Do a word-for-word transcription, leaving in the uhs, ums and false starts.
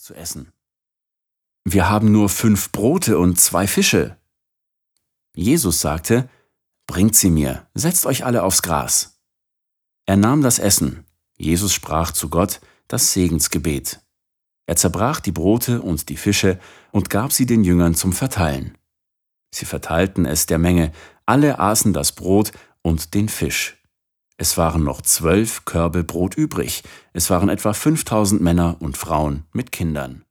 zu essen. »Wir haben nur fünf Brote und zwei Fische.« Jesus sagte: »Bringt sie mir, setzt euch alle aufs Gras.« Er nahm das Essen. Jesus sprach zu Gott das Segensgebet. Er zerbrach die Brote und die Fische und gab sie den Jüngern zum Verteilen. Sie verteilten es der Menge, alle aßen das Brot und den Fisch. Es waren noch zwölf Körbe Brot übrig, es waren etwa fünftausend Männer und Frauen mit Kindern.